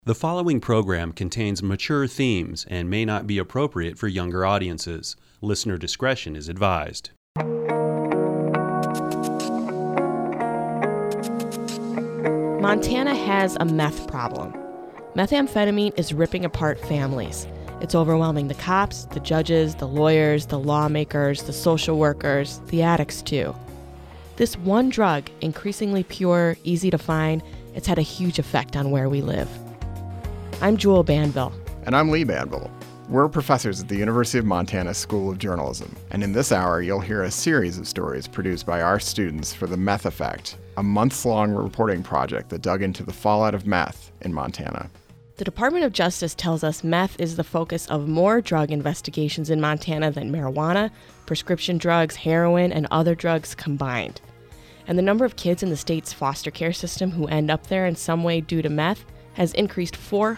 The following program contains mature themes and may not be appropriate for younger audiences. Listener discretion is advised. Montana has a meth problem. Methamphetamine is ripping apart families. It's overwhelming the cops, the judges, the lawyers, the lawmakers, the social workers, the addicts too. This one drug, increasingly pure, easy to find, it's had a huge effect on where we live. I'm Jewel Banville. And I'm Lee Banville. We're professors at the University of Montana School of Journalism, and in this hour you'll hear a series of stories produced by our students for The Meth Effect, a months-long reporting project that dug into the fallout of meth in Montana. The Department of Justice tells us meth is the focus of more drug investigations in Montana than marijuana, prescription drugs, heroin, and other drugs combined. And the number of kids in the state's foster care system who end up there in some way due to meth has increased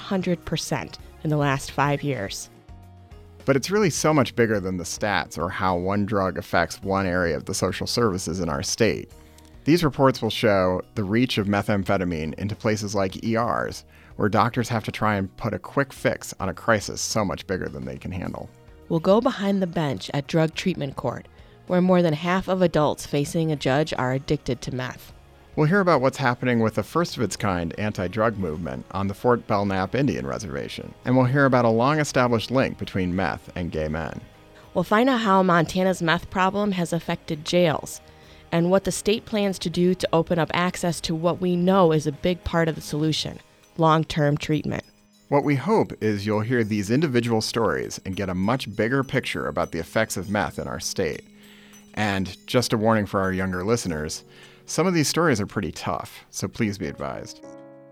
400% in the last 5 years. But it's really so much bigger than the stats or how one drug affects one area of the social services in our state. These reports will show the reach of methamphetamine into places like ERs, where doctors have to try and put a quick fix on a crisis so much bigger than they can handle. We'll go behind the bench at drug treatment court, where more than half of adults facing a judge are addicted to meth. We'll hear about what's happening with a first-of-its-kind anti-drug movement on the Fort Belknap Indian Reservation. And we'll hear about a long-established link between meth and gay men. We'll find out how Montana's meth problem has affected jails, and what the state plans to do to open up access to what we know is a big part of the solution, long-term treatment. What we hope is you'll hear these individual stories and get a much bigger picture about the effects of meth in our state. And just a warning for our younger listeners, some of these stories are pretty tough, so please be advised.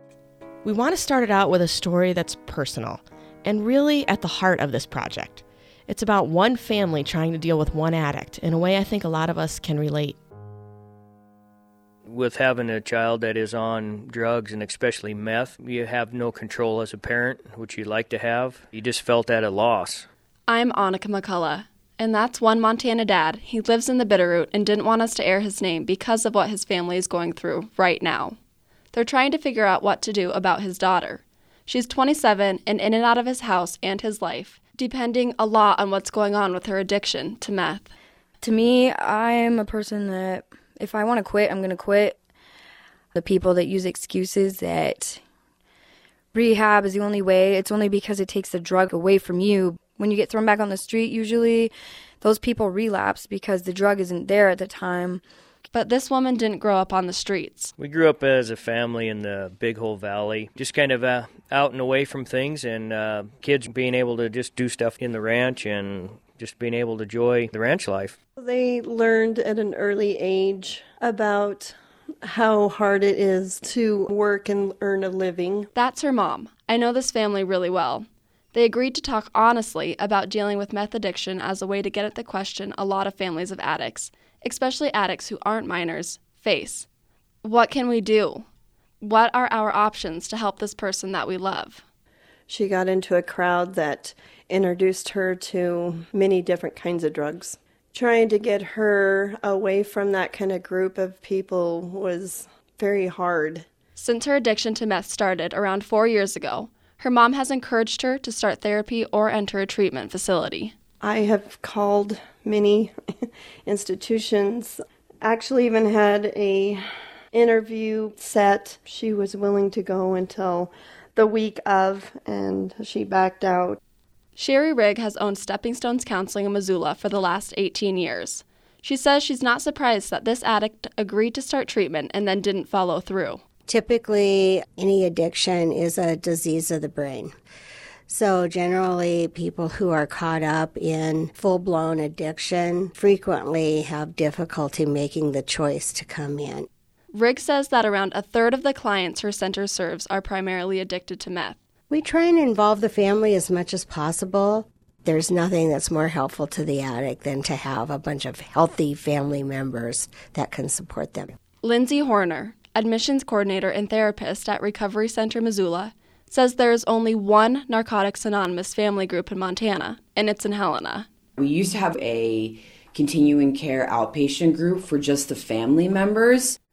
We want to start it out with a story that's personal, and really at the heart of this project. It's about one family trying to deal with one addict in a way I think a lot of us can relate. With having a child that is on drugs, and especially meth, you have no control as a parent, which you'd like to have. You just felt at a loss. I'm Annika McCullough, and that's one Montana dad. He lives in the Bitterroot and didn't want us to air his name because of what his family is going through right now. They're trying to figure out what to do about his daughter. She's 27 and in and out of his house and his life, depending a lot on what's going on with her addiction to meth. To me, I'm a person that if I want to quit, I'm going to quit. The people that use excuses that rehab is the only way, it's only because it takes the drug away from you. When you get thrown back on the street, usually those people relapse because the drug isn't there at the time. But this woman didn't grow up on the streets. We grew up as a family in the Big Hole Valley, just kind of out and away from things, and kids being able to just do stuff in the ranch and just being able to enjoy the ranch life. They learned at an early age about how hard it is to work and earn a living. That's her mom. I know this family really well. They agreed to talk honestly about dealing with meth addiction as a way to get at the question a lot of families of addicts, especially addicts who aren't minors, face. What can we do? What are our options to help this person that we love? She got into a crowd that introduced her to many different kinds of drugs. Trying to get her away from that kind of group of people was very hard. Since her addiction to meth started around 4 years ago, her mom has encouraged her to start therapy or enter a treatment facility. I have called many institutions, actually even had a interview set. She was willing to go until the week of, and she backed out. Sherry Rigg has owned Stepping Stones Counseling in Missoula for the last 18 years. She says she's not surprised that this addict agreed to start treatment and then didn't follow through. Typically, any addiction is a disease of the brain. So generally, people who are caught up in full-blown addiction frequently have difficulty making the choice to come in. Rigg says that around a third of the clients her center serves are primarily addicted to meth. We try and involve the family as much as possible. There's nothing that's more helpful to the addict than to have a bunch of healthy family members that can support them. Lindsay Horner, admissions coordinator and therapist at Recovery Center Missoula, says there is only one Narcotics Anonymous family group in Montana, and it's in Helena. We used to have a continuing care outpatient group for just the family members.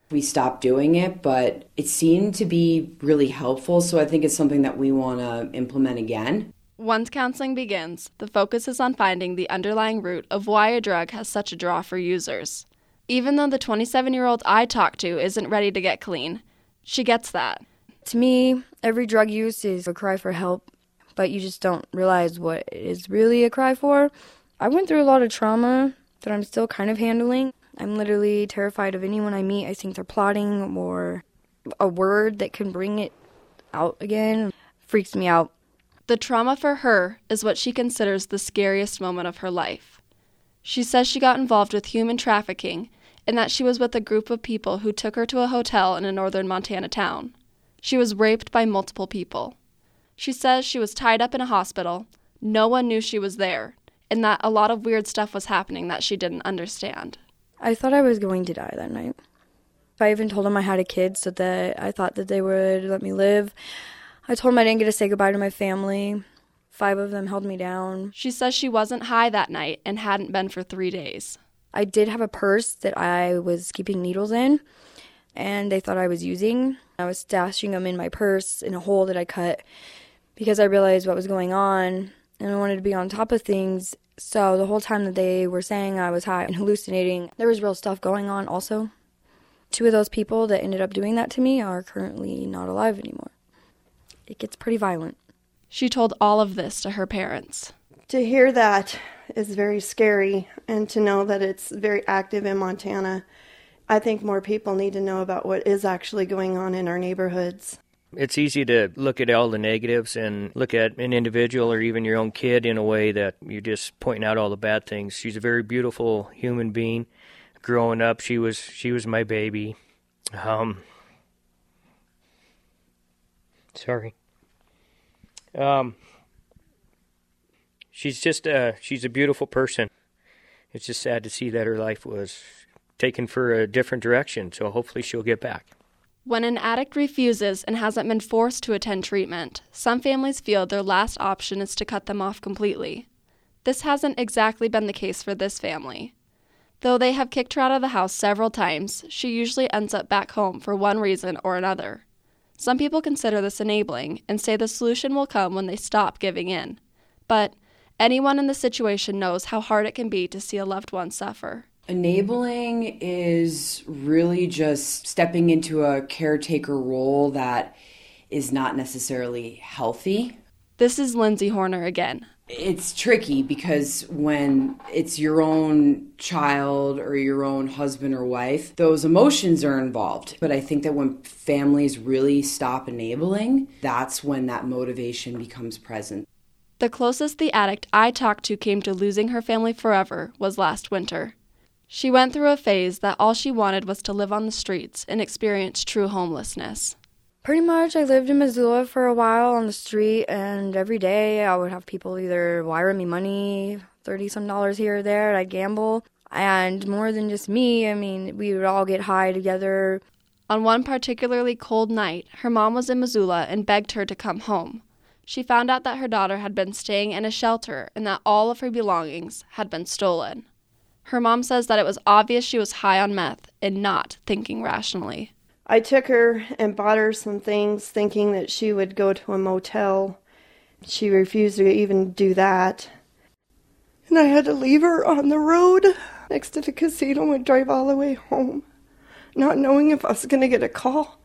We stopped doing it, but it seemed to be really helpful, so I think it's something that we want to implement again. Once counseling begins, the focus is on finding the underlying root of why a drug has such a draw for users. Even though the 27-year-old I talked to isn't ready to get clean, she gets that. To me, every drug use is a cry for help, but you just don't realize what it is really a cry for. I went through a lot of trauma that I'm still kind of handling. I'm literally terrified of anyone I meet. I think they're plotting, or a word that can bring it out again freaks me out. The trauma for her is what she considers the scariest moment of her life. She says she got involved with human trafficking and that she was with a group of people who took her to a hotel in a northern Montana town. She was raped by multiple people. She says she was tied up in a hospital, no one knew she was there, and that a lot of weird stuff was happening that she didn't understand. I thought I was going to die that night. I even told them I had a kid so that I thought that they would let me live. I told them I didn't get to say goodbye to my family. 5 of them held me down. She says she wasn't high that night and hadn't been for 3 days. I did have a purse that I was keeping needles in, and they thought I was using. I was stashing them in my purse in a hole that I cut because I realized what was going on, and I wanted to be on top of things. So the whole time that they were saying I was high and hallucinating, there was real stuff going on also. 2 of those people that ended up doing that to me are currently not alive anymore. It gets pretty violent. She told all of this to her parents. To hear that is very scary, and to know that it's very active in Montana. I think more people need to know about what is actually going on in our neighborhoods. It's easy to look at all the negatives and look at an individual or even your own kid in a way that you're just pointing out all the bad things. She's a very beautiful human being. Growing up, she was my baby. Sorry. She's a beautiful person. It's just sad to see that her life was taken for a different direction, so hopefully she'll get back. When an addict refuses and hasn't been forced to attend treatment, some families feel their last option is to cut them off completely. This hasn't exactly been the case for this family. Though they have kicked her out of the house several times, she usually ends up back home for one reason or another. Some people consider this enabling and say the solution will come when they stop giving in. But anyone in the situation knows how hard it can be to see a loved one suffer. Enabling is really just stepping into a caretaker role that is not necessarily healthy. This is Lindsay Horner again. It's tricky because when it's your own child or your own husband or wife, those emotions are involved. But I think that when families really stop enabling, that's when that motivation becomes present. The closest the addict I talked to came to losing her family forever was last winter. She went through a phase that all she wanted was to live on the streets and experience true homelessness. Pretty much, I lived in Missoula for a while on the street, and every day I would have people either wire me money, $30-some here or there, and I'd gamble. And more than just me, we would all get high together. On one particularly cold night, her mom was in Missoula and begged her to come home. She found out that her daughter had been staying in a shelter and that all of her belongings had been stolen. Her mom says that it was obvious she was high on meth and not thinking rationally. I took her and bought her some things thinking that she would go to a motel. She refused to even do that. And I had to leave her on the road next to the casino and drive all the way home, not knowing if I was going to get a call.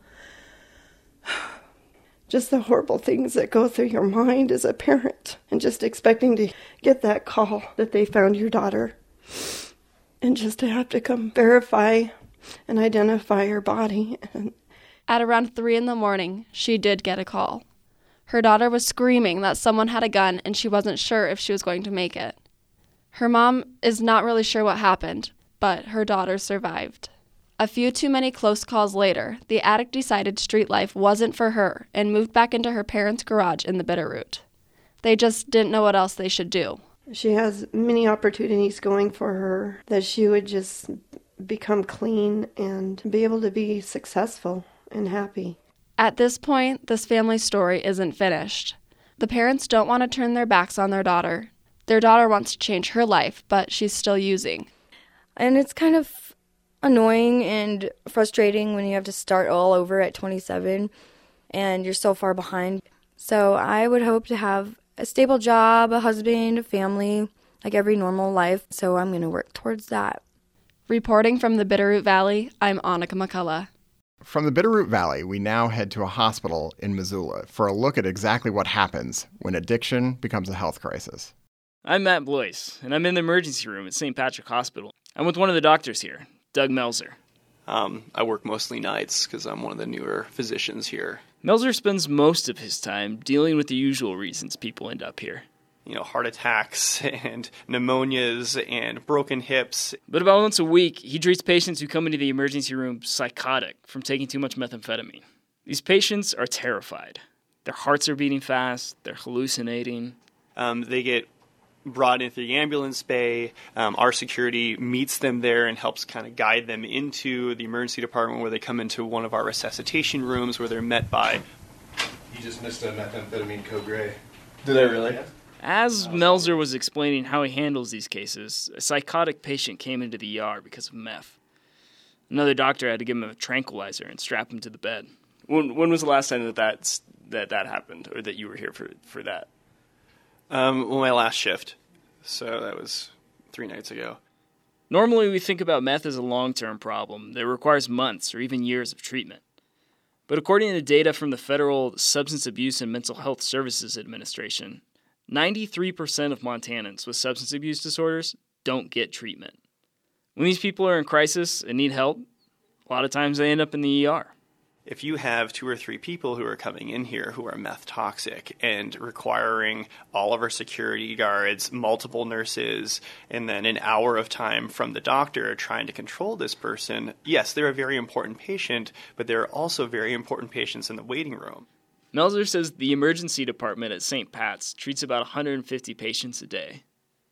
Just the horrible things that go through your mind as a parent, and just expecting to get that call that they found your daughter. And just to have to come verify and identify her body. At around 3 a.m, she did get a call. Her daughter was screaming that someone had a gun and she wasn't sure if she was going to make it. Her mom is not really sure what happened, but her daughter survived. A few too many close calls later, the addict decided street life wasn't for her and moved back into her parents' garage in the Bitterroot. They just didn't know what else they should do. She has many opportunities going for her, that she would just become clean and be able to be successful and happy. At this point, this family story isn't finished. The parents don't want to turn their backs on their daughter. Their daughter wants to change her life, but she's still using. And it's kind of annoying and frustrating when you have to start all over at 27 and you're so far behind. So I would hope to have a stable job, a husband, a family, like every normal life. So I'm going to work towards that. Reporting from the Bitterroot Valley, I'm Annika McCullough. From the Bitterroot Valley, we now head to a hospital in Missoula for a look at exactly what happens when addiction becomes a health crisis. I'm Matt Blois, and I'm in the emergency room at St. Patrick Hospital. I'm with one of the doctors here, Doug Melzer. I work mostly nights because I'm one of the newer physicians here. Melzer spends most of his time dealing with the usual reasons people end up here. You know, heart attacks and pneumonias and broken hips. But about once a week, he treats patients who come into the emergency room psychotic from taking too much methamphetamine. These patients are terrified. Their hearts are beating fast, they're hallucinating. They get brought into the ambulance bay. Our security meets them there and helps kind of guide them into the emergency department, where they come into one of our resuscitation rooms where they're met by... You just missed a methamphetamine code gray. Did I really? Yeah. As Melzer was explaining how he handles these cases, a psychotic patient came into the ER because of meth. Another doctor had to give him a tranquilizer and strap him to the bed. When was the last time that happened, or that you were here for that? Well, my last shift. So that was 3 nights ago. Normally, we think about meth as a long-term problem that requires months or even years of treatment. But according to data from the Federal Substance Abuse and Mental Health Services Administration, 93% of Montanans with substance abuse disorders don't get treatment. When these people are in crisis and need help, a lot of times they end up in the ER. If you have 2 or 3 people who are coming in here who are meth toxic and requiring all of our security guards, multiple nurses, and then an hour of time from the doctor trying to control this person, yes, they're a very important patient, but there are also very important patients in the waiting room. Melzer says the emergency department at St. Pat's treats about 150 patients a day.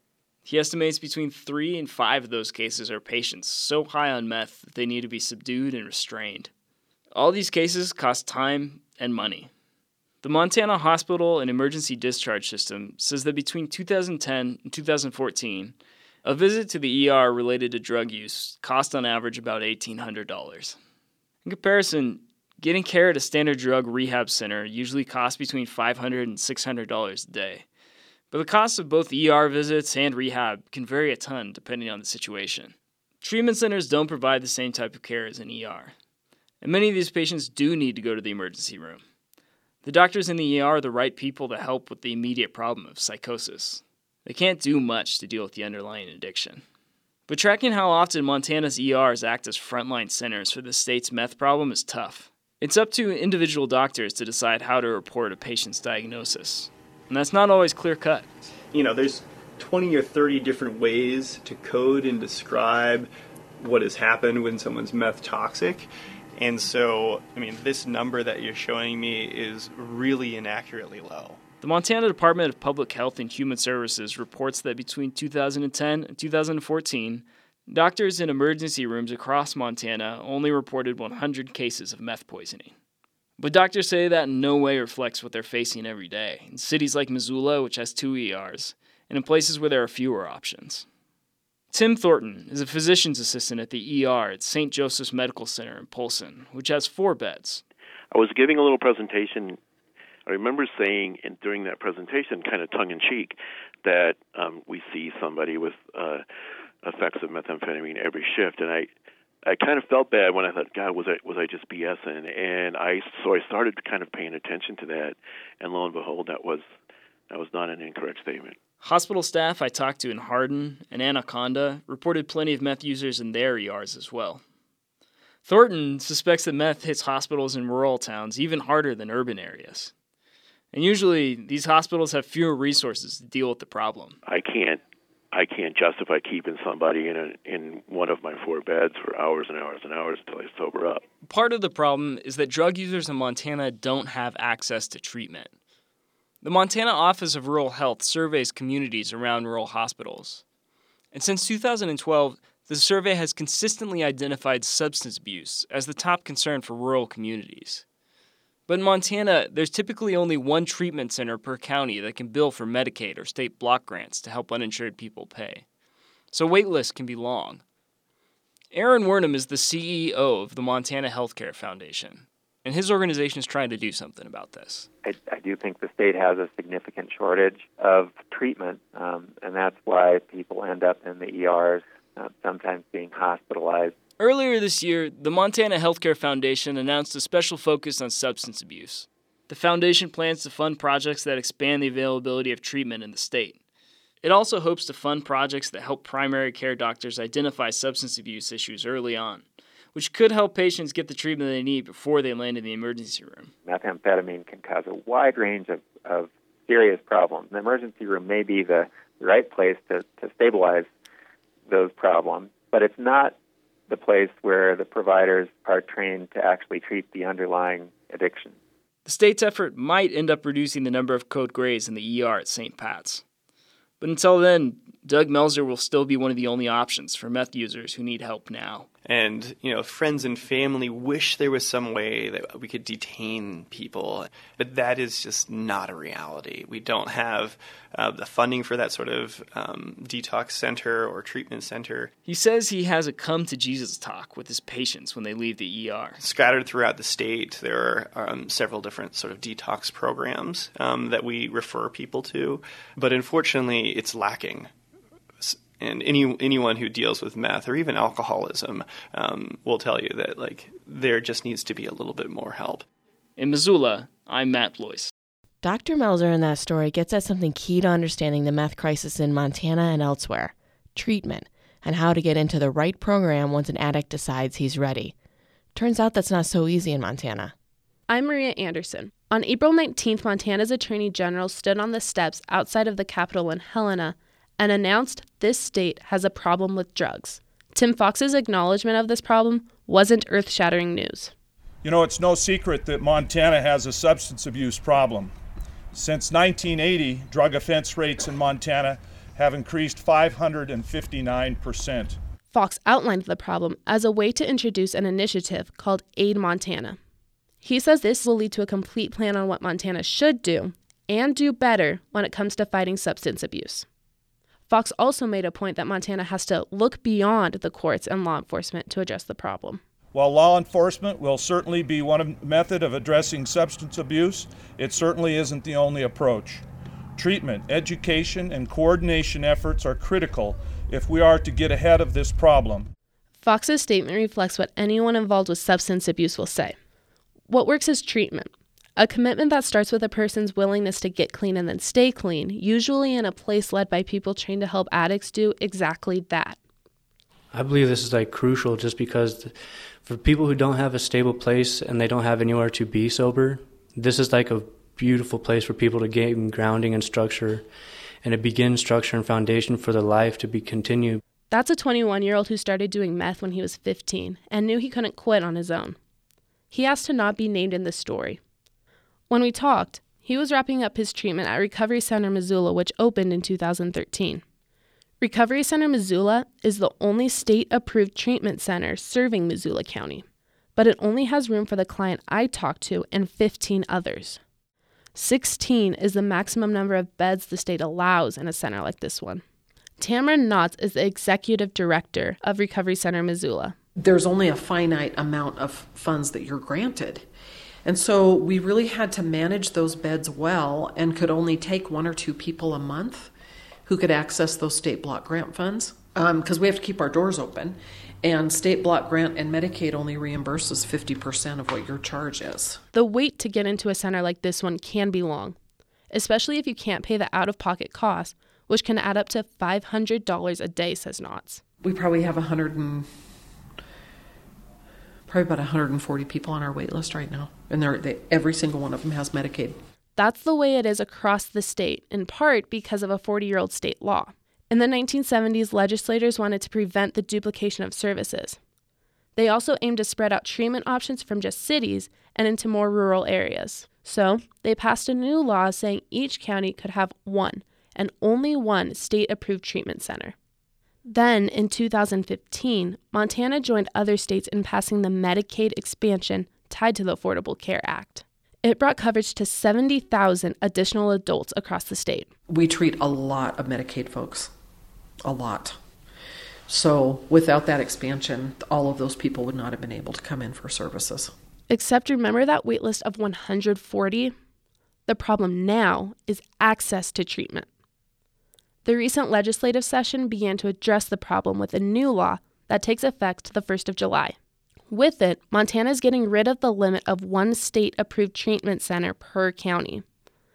He estimates between 3 and 5 of those cases are patients so high on meth that they need to be subdued and restrained. All these cases cost time and money. The Montana Hospital and Emergency Discharge System says that between 2010 and 2014, a visit to the ER related to drug use cost on average about $1,800. In comparison, getting care at a standard drug rehab center usually costs between $500 and $600 a day. But the cost of both ER visits and rehab can vary a ton depending on the situation. Treatment centers don't provide the same type of care as an ER. And many of these patients do need to go to the emergency room. The doctors in the ER are the right people to help with the immediate problem of psychosis. They can't do much to deal with the underlying addiction. But tracking how often Montana's ERs act as frontline centers for the state's meth problem is tough. It's up to individual doctors to decide how to report a patient's diagnosis. And that's not always clear-cut. You know, there's 20 or 30 different ways to code and describe what has happened when someone's meth toxic. And so, this number that you're showing me is really inaccurately low. The Montana Department of Public Health and Human Services reports that between 2010 and 2014, doctors in emergency rooms across Montana only reported 100 cases of meth poisoning. But doctors say that in no way reflects what they're facing every day, in cities like Missoula, which has 2 ERs, and in places where there are fewer options. Tim Thornton is a physician's assistant at the ER at St. Joseph's Medical Center in Polson, which has 4 beds. I was giving a little presentation. I remember saying during that presentation, kind of tongue-in-cheek, that we see somebody with effects of methamphetamine every shift, and I kind of felt bad when I thought, God, was I just BSing? And so I started kind of paying attention to that, and lo and behold, that was not an incorrect statement. Hospital staff I talked to in Hardin and Anaconda reported plenty of meth users in their ERs as well. Thornton suspects that meth hits hospitals in rural towns even harder than urban areas. And usually, these hospitals have fewer resources to deal with the problem. I can't justify keeping somebody in one of my 4 beds for hours and hours and hours until they sober up. Part of the problem is that drug users in Montana don't have access to treatment. The Montana Office of Rural Health surveys communities around rural hospitals. And since 2012, the survey has consistently identified substance abuse as the top concern for rural communities. But in Montana, there's typically only 1 treatment center per county that can bill for Medicaid or state block grants to help uninsured people pay. So wait lists can be long. Aaron Wernham is the CEO of the Montana Healthcare Foundation, and his organization is trying to do something about this. I do think the state has a significant shortage of treatment, and that's why people end up in the ERs, sometimes being hospitalized. Earlier this year, the Montana Healthcare Foundation announced a special focus on substance abuse. The foundation plans to fund projects that expand the availability of treatment in the state. It also hopes to fund projects that help primary care doctors identify substance abuse issues early on, which could help patients get the treatment they need before they land in the emergency room. Methamphetamine can cause a wide range of serious problems. The emergency room may be the right place to stabilize those problems, but it's not the place where the providers are trained to actually treat the underlying addiction. The state's effort might end up reducing the number of code grays in the ER at St. Pat's. But until then, Doug Melzer will still be one of the only options for meth users who need help now. And, friends and family wish there was some way that we could detain people, but that is just not a reality. We don't have the funding for that sort of detox center or treatment center. He says he has a come-to-Jesus talk with his patients when they leave the ER. Scattered throughout the state, there are several different sort of detox programs that we refer people to, but unfortunately, it's lacking. And anyone who deals with meth or even alcoholism will tell you that there just needs to be a little bit more help. In Missoula, I'm Matt Blois. Dr. Melzer in that story gets at something key to understanding the meth crisis in Montana and elsewhere: treatment, and how to get into the right program once an addict decides he's ready. Turns out that's not so easy in Montana. I'm Maria Anderson. On April 19th, Montana's Attorney General stood on the steps outside of the Capitol in Helena and announced this state has a problem with drugs. Tim Fox's acknowledgement of this problem wasn't earth-shattering news. It's no secret that Montana has a substance abuse problem. Since 1980, drug offense rates in Montana have increased 559%. Fox outlined the problem as a way to introduce an initiative called Aid Montana. He says this will lead to a complete plan on what Montana should do and do better when it comes to fighting substance abuse. Fox also made a point that Montana has to look beyond the courts and law enforcement to address the problem. While law enforcement will certainly be one method of addressing substance abuse, it certainly isn't the only approach. Treatment, education, and coordination efforts are critical if we are to get ahead of this problem. Fox's statement reflects what anyone involved with substance abuse will say. What works is treatment. A commitment that starts with a person's willingness to get clean and then stay clean, usually in a place led by people trained to help addicts do exactly that. I believe this is crucial just because for people who don't have a stable place and they don't have anywhere to be sober, this is a beautiful place for people to gain grounding and structure and to begin structure and foundation for their life to be continued. That's a 21-year-old who started doing meth when he was 15 and knew he couldn't quit on his own. He asked to not be named in this story. When we talked, he was wrapping up his treatment at Recovery Center Missoula, which opened in 2013. Recovery Center Missoula is the only state-approved treatment center serving Missoula County, but it only has room for the client I talked to and 15 others. 16 is the maximum number of beds the state allows in a center like this one. Tamara Knotts is the executive director of Recovery Center Missoula. There's only a finite amount of funds that you're granted. And so we really had to manage those beds well and could only take 1 or 2 people a month who could access those state block grant funds because we have to keep our doors open. And state block grant and Medicaid only reimburses 50% of what your charge is. The wait to get into a center like this one can be long, especially if you can't pay the out-of-pocket costs, which can add up to $500 a day, says Knotts. We probably have probably about 140 people on our wait list right now. And every single one of them has Medicaid. That's the way it is across the state, in part because of a 40-year-old state law. In the 1970s, legislators wanted to prevent the duplication of services. They also aimed to spread out treatment options from just cities and into more rural areas. So they passed a new law saying each county could have one, and only one, state-approved treatment center. Then, in 2015, Montana joined other states in passing the Medicaid expansion tied to the Affordable Care Act. It brought coverage to 70,000 additional adults across the state. We treat a lot of Medicaid folks. A lot. So without that expansion, all of those people would not have been able to come in for services. Except remember that wait list of 140? The problem now is access to treatment. The recent legislative session began to address the problem with a new law that takes effect the 1st of July. With it, Montana is getting rid of the limit of one state-approved treatment center per county.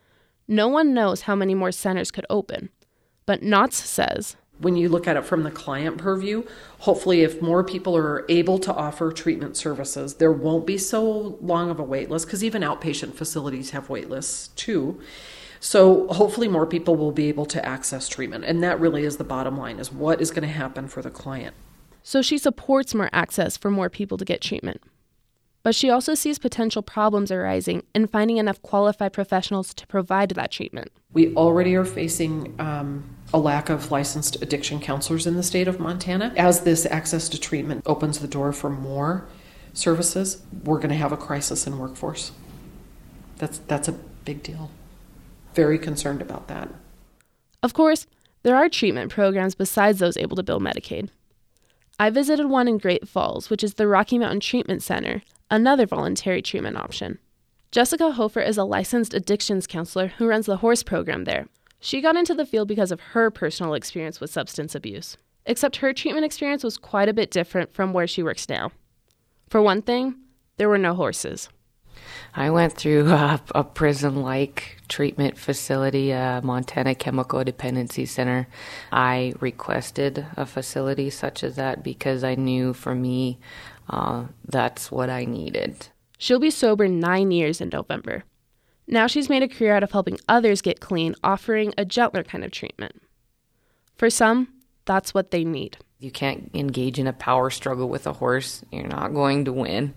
No one knows how many more centers could open, but Knotts says, when you look at it from the client purview, hopefully if more people are able to offer treatment services, there won't be so long of a wait list, because even outpatient facilities have wait lists too. So hopefully more people will be able to access treatment. And that really is the bottom line, is what is going to happen for the client. So she supports more access for more people to get treatment. But she also sees potential problems arising in finding enough qualified professionals to provide that treatment. We already are facing a lack of licensed addiction counselors in the state of Montana. As this access to treatment opens the door for more services, we're going to have a crisis in workforce. That's a big deal. Very concerned about that. Of course, there are treatment programs besides those able to bill Medicaid. I visited one in Great Falls, which is the Rocky Mountain Treatment Center, another voluntary treatment option. Jessica Hofer is a licensed addictions counselor who runs the HORSE program there. She got into the field because of her personal experience with substance abuse, except her treatment experience was quite a bit different from where she works now. For one thing, there were no horses. I went through a prison-like treatment facility, Montana Chemical Dependency Center. I requested a facility such as that because I knew for me that's what I needed. She'll be sober 9 years in November. Now she's made a career out of helping others get clean, offering a gentler kind of treatment. For some, that's what they need. You can't engage in a power struggle with a horse. You're not going to win.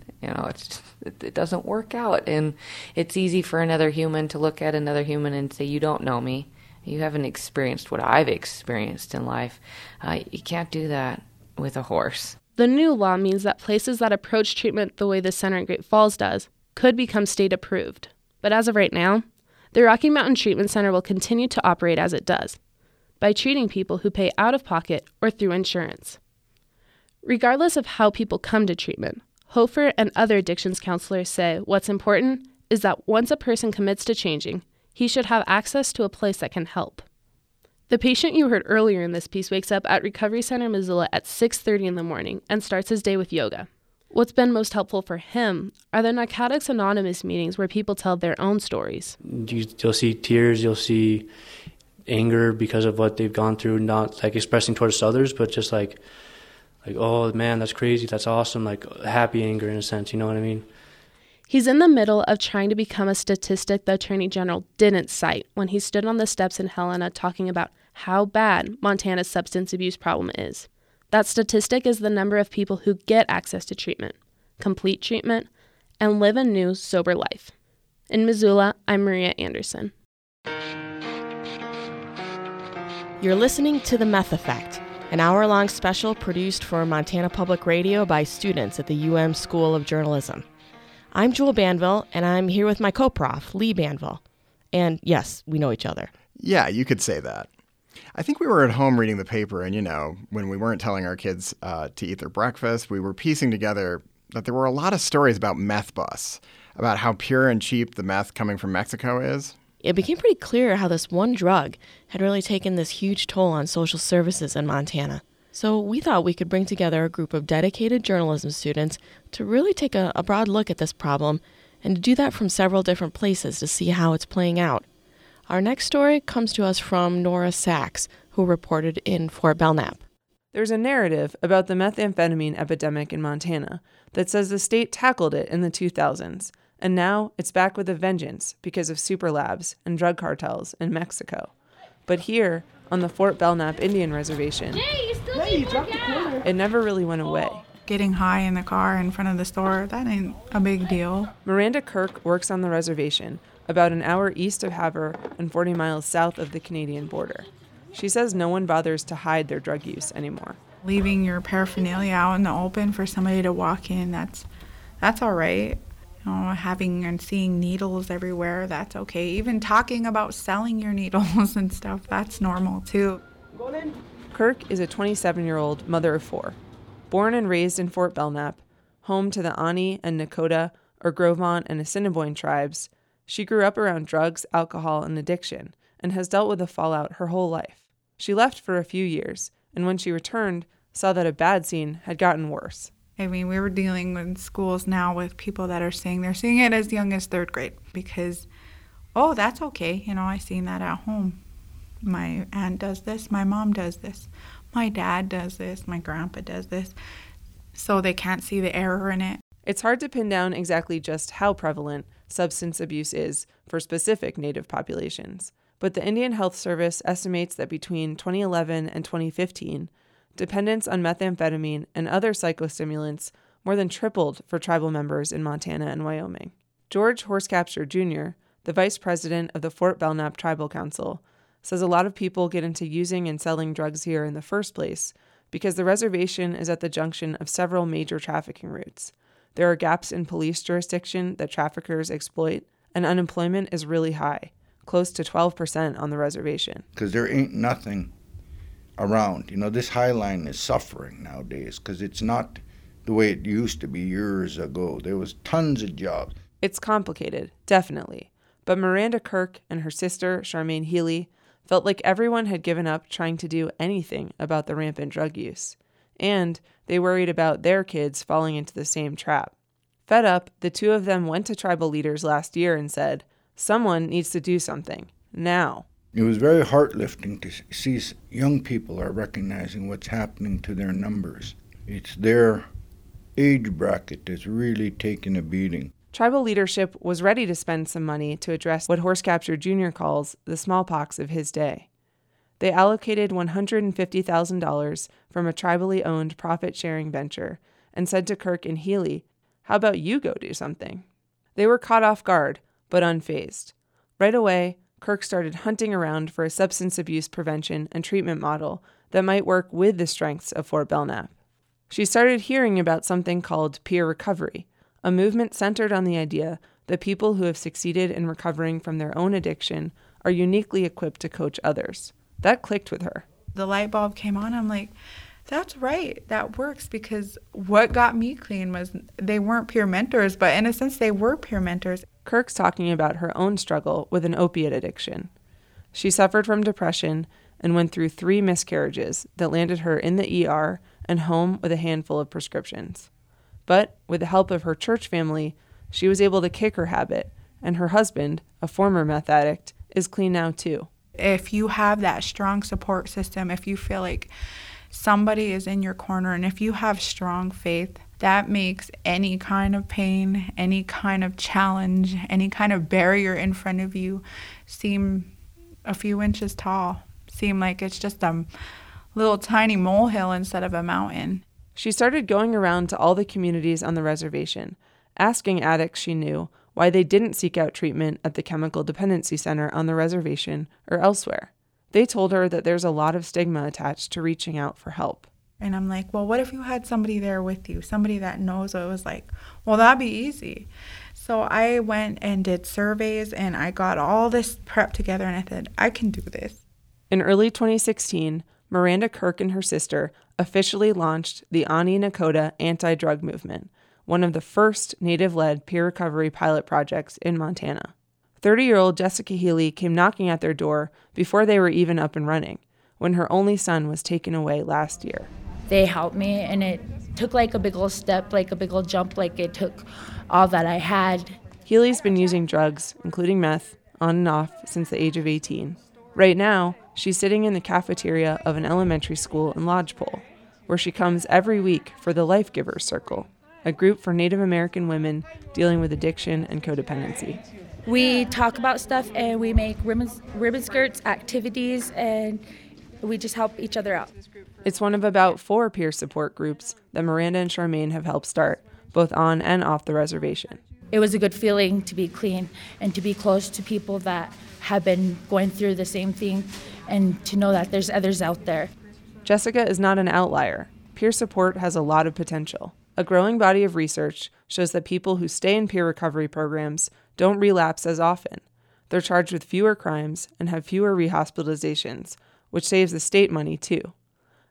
It doesn't work out. And it's easy for another human to look at another human and say, you don't know me. You haven't experienced what I've experienced in life. You can't do that with a horse. The new law means that places that approach treatment the way the center in Great Falls does could become state approved. But as of right now, the Rocky Mountain Treatment Center will continue to operate as it does, by treating people who pay out of pocket or through insurance. Regardless of how people come to treatment, Hofer and other addictions counselors say what's important is that once a person commits to changing, he should have access to a place that can help. The patient you heard earlier in this piece wakes up at Recovery Center Missoula at 6:30 in the morning and starts his day with yoga. What's been most helpful for him are the Narcotics Anonymous meetings where people tell their own stories. You'll see tears, you'll see anger because of what they've gone through, not like expressing towards others, but just like, oh man, that's crazy, that's awesome, like happy anger in a sense, you know what I mean? He's in the middle of trying to become a statistic the Attorney General didn't cite when he stood on the steps in Helena talking about how bad Montana's substance abuse problem is. That statistic is the number of people who get access to treatment, complete treatment, and live a new, sober life. In Missoula, I'm Maria Anderson. You're listening to The Meth Effect, an hour-long special produced for Montana Public Radio by students at the UM School of Journalism. I'm Jewel Banville, and I'm here with my co-prof, Lee Banville. And yes, we know each other. Yeah, you could say that. I think we were at home reading the paper, and when we weren't telling our kids to eat their breakfast, we were piecing together that there were a lot of stories about meth bus, about how pure and cheap the meth coming from Mexico is. It became pretty clear how this one drug had really taken this huge toll on social services in Montana. So we thought we could bring together a group of dedicated journalism students to really take a broad look at this problem and to do that from several different places to see how it's playing out. Our next story comes to us from Nora Sachs, who reported in Fort Belknap. There's a narrative about the methamphetamine epidemic in Montana that says the state tackled it in the 2000s, and now it's back with a vengeance because of super labs and drug cartels in Mexico. But here, on the Fort Belknap Indian Reservation, it never really went away. Getting high in the car in front of the store, that ain't a big deal. Miranda Kirk works on the reservation, about an hour east of Havre and 40 miles south of the Canadian border. She says no one bothers to hide their drug use anymore. Leaving your paraphernalia out in the open for somebody to walk in, that's all right. Having and seeing needles everywhere, that's okay. Even talking about selling your needles and stuff, that's normal too. Kirk is a 27-year-old mother of 4. Born and raised in Fort Belknap, home to the Ani and Nakota, or Gros Ventre and Assiniboine tribes, she grew up around drugs, alcohol, and addiction, and has dealt with the fallout her whole life. She left for a few years, and when she returned, saw that a bad scene had gotten worse. I mean, we were dealing with schools now with people that are saying they're seeing it as young as 3rd grade because, oh, that's okay. I seen that at home. My aunt does this. My mom does this. My dad does this. My grandpa does this. So they can't see the error in it. It's hard to pin down exactly just how prevalent substance abuse is for specific Native populations, but the Indian Health Service estimates that between 2011 and 2015, dependence on methamphetamine and other psychostimulants more than tripled for tribal members in Montana and Wyoming. George Horscapture Jr., the vice president of the Fort Belknap Tribal Council, says a lot of people get into using and selling drugs here in the first place because the reservation is at the junction of several major trafficking routes. There are gaps in police jurisdiction that traffickers exploit, and unemployment is really high, close to 12% on the reservation. Because there ain't nothing around. This High Line is suffering nowadays because it's not the way it used to be years ago. There was tons of jobs. It's complicated, definitely. But Miranda Kirk and her sister, Charmaine Healy, felt like everyone had given up trying to do anything about the rampant drug use. And they worried about their kids falling into the same trap. Fed up, the two of them went to tribal leaders last year and said, someone needs to do something, now. It was very heart-lifting to see young people are recognizing what's happening to their numbers. It's their age bracket that's really taking a beating. Tribal leadership was ready to spend some money to address what Horscapture Jr. calls the smallpox of his day. They allocated $150,000 from a tribally owned profit-sharing venture and said to Kirk and Healy, how about you go do something? They were caught off guard, but unfazed. Right away, Kirk started hunting around for a substance abuse prevention and treatment model that might work with the strengths of Fort Belknap. She started hearing about something called peer recovery, a movement centered on the idea that people who have succeeded in recovering from their own addiction are uniquely equipped to coach others. That clicked with her. The light bulb came on. I'm like, that's right. That works, because what got me clean was they weren't peer mentors, but in a sense they were peer mentors. Kirk's talking about her own struggle with an opiate addiction. She suffered from depression and went through 3 miscarriages that landed her in the ER and home with a handful of prescriptions. But with the help of her church family, she was able to kick her habit, and her husband, a former meth addict, is clean now too. If you have that strong support system, if you feel like somebody is in your corner, and if you have strong faith, that makes any kind of pain, any kind of challenge, any kind of barrier in front of you seem a few inches tall, seem like it's just a little tiny molehill instead of a mountain. She started going around to all the communities on the reservation, asking addicts she knew why they didn't seek out treatment at the Chemical Dependency Center on the reservation or elsewhere. They told her that there's a lot of stigma attached to reaching out for help. And I'm like, well, what if you had somebody there with you, somebody that knows what it was like? Well, that'd be easy. So I went and did surveys, and I got all this prep together, and I said, I can do this. In early 2016, Miranda Kirk and her sister officially launched the Ani Nakota anti-drug movement, one of the first Native-led peer recovery pilot projects in Montana. 30-year-old Jessica Healy came knocking at their door before they were even up and running, when her only son was taken away last year. They helped me, and it took like a big old step, like a big old jump, like it took all that I had. Healy's been using drugs, including meth, on and off since the age of 18. Right now, she's sitting in the cafeteria of an elementary school in Lodgepole, where she comes every week for the Life Givers Circle, a group for Native American women dealing with addiction and codependency. We talk about stuff, and we make ribbon skirts, activities, and we just help each other out. It's one of about 4 peer support groups that Miranda and Charmaine have helped start, both on and off the reservation. It was a good feeling to be clean and to be close to people that have been going through the same thing, and to know that there's others out there. Jessica is not an outlier. Peer support has a lot of potential. A growing body of research shows that people who stay in peer recovery programs don't relapse as often. They're charged with fewer crimes and have fewer rehospitalizations, which saves the state money too.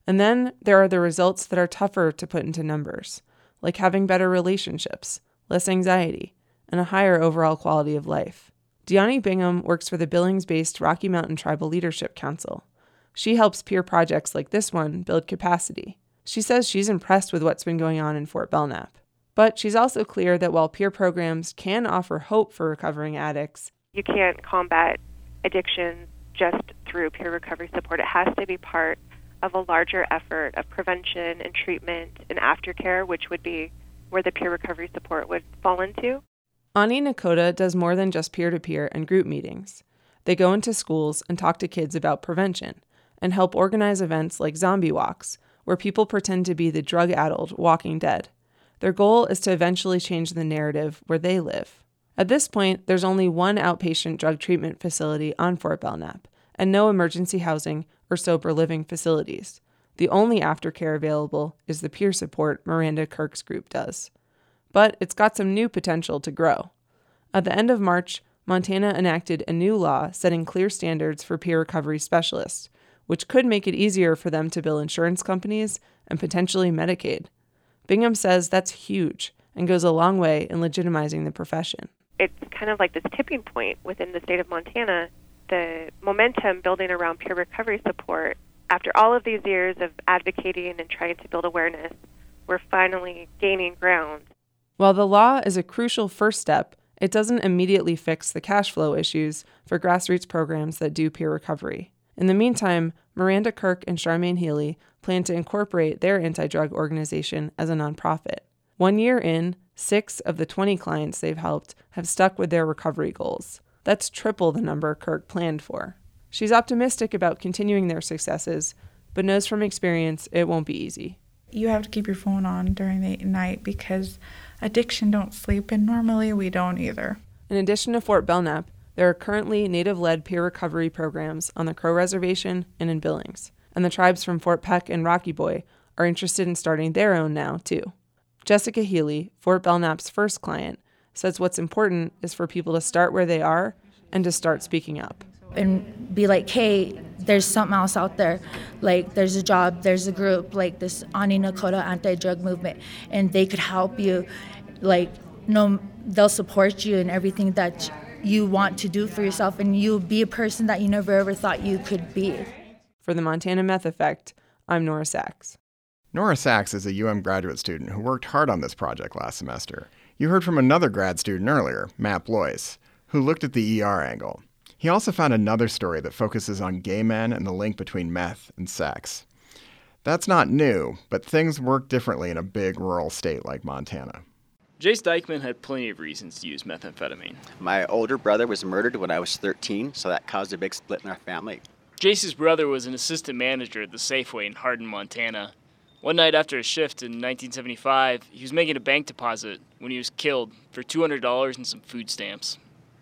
And then there are the results that are tougher to put into numbers, like having better relationships, less anxiety, and a higher overall quality of life. Deani Bingham works for the Billings-based Rocky Mountain Tribal Leadership Council. She helps peer projects like this one build capacity. She says she's impressed with what's been going on in Fort Belknap. But she's also clear that while peer programs can offer hope for recovering addicts, you can't combat addiction just through peer recovery support. It has to be part of a larger effort of prevention and treatment and aftercare, which would be where the peer recovery support would fall into. Ani Nakota does more than just peer-to-peer and group meetings. They go into schools and talk to kids about prevention and help organize events like zombie walks, where people pretend to be the drug-addled Walking Dead. Their goal is to eventually change the narrative where they live. At this point, there's only one outpatient drug treatment facility on Fort Belknap, and no emergency housing or sober living facilities. The only aftercare available is the peer support Miranda Kirk's group does. But it's got some new potential to grow. At the end of March, Montana enacted a new law setting clear standards for peer recovery specialists, which could make it easier for them to bill insurance companies and potentially Medicaid. Bingham says that's huge and goes a long way in legitimizing the profession. It's kind of like this tipping point within the state of Montana. The momentum building around peer recovery support, after all of these years of advocating and trying to build awareness, we're finally gaining ground. While the law is a crucial first step, it doesn't immediately fix the cash flow issues for grassroots programs that do peer recovery. In the meantime, Miranda Kirk and Charmaine Healy plan to incorporate their anti-drug organization as a nonprofit. 1 year in, 6 of the 20 clients they've helped have stuck with their recovery goals. That's triple the number Kirk planned for. She's optimistic about continuing their successes, but knows from experience it won't be easy. You have to keep your phone on during the night because addiction don't sleep, and normally we don't either. In addition to Fort Belknap, there are currently Native-led peer recovery programs on the Crow Reservation and in Billings, and the tribes from Fort Peck and Rocky Boy are interested in starting their own now, too. Jessica Healy, Fort Belknap's first client, says what's important is for people to start where they are and to start speaking up. And be like, hey, there's something else out there. Like, there's a job, there's a group, like this Ani Nakota anti-drug movement, and they could help you. Like, no, they'll support you in everything that you want to do for yourself, and you'll be a person that you never ever thought you could be. For the Montana Meth Effect, I'm Nora Sachs. Nora Sachs is a UM graduate student who worked hard on this project last semester. You heard from another grad student earlier, Matt Blois, who looked at the ER angle. He also found another story that focuses on gay men and the link between meth and sex. That's not new, but things work differently in a big rural state like Montana. Jace Dykeman had plenty of reasons to use methamphetamine. My older brother was murdered when I was 13, so that caused a big split in our family. Jace's brother was an assistant manager at the Safeway in Hardin, Montana. One night after a shift in 1975, he was making a bank deposit when he was killed for $200 and some food stamps.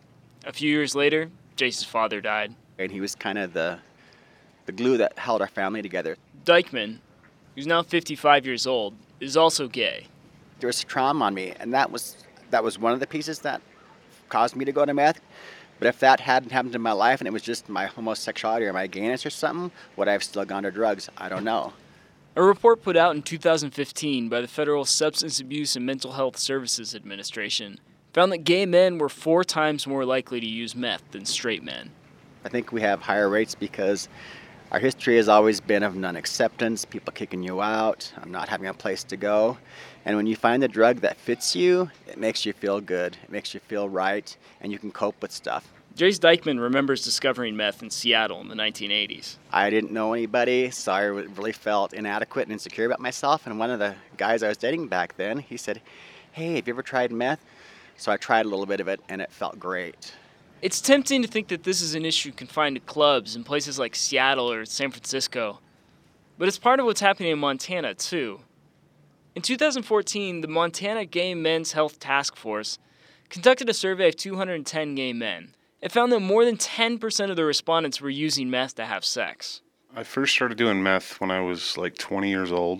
A few years later, Jace's father died. And he was kind of the glue that held our family together. Dykeman, who's now 55 years old, is also gay. There was trauma on me, and that was one of the pieces that caused me to go to meth. But if that hadn't happened in my life and it was just my homosexuality or my gayness or something, would I have still gone to drugs? I don't know. A report put out in 2015 by the Federal Substance Abuse and Mental Health Services Administration found that gay men were 4 times more likely to use meth than straight men. I think we have higher rates because our history has always been of non-acceptance, people kicking you out, not having a place to go. And when you find a drug that fits you, it makes you feel good, it makes you feel right, and you can cope with stuff. Jace Dykeman remembers discovering meth in Seattle in the 1980s. I didn't know anybody, so I really felt inadequate and insecure about myself. And one of the guys I was dating back then, he said, "Hey, have you ever tried meth?" So I tried a little bit of it, and it felt great. It's tempting to think that this is an issue confined to clubs in places like Seattle or San Francisco. But it's part of what's happening in Montana, too. In 2014, the Montana Gay Men's Health Task Force conducted a survey of 210 gay men. It found that more than 10% of the respondents were using meth to have sex. I first started doing meth when I was like 20 years old.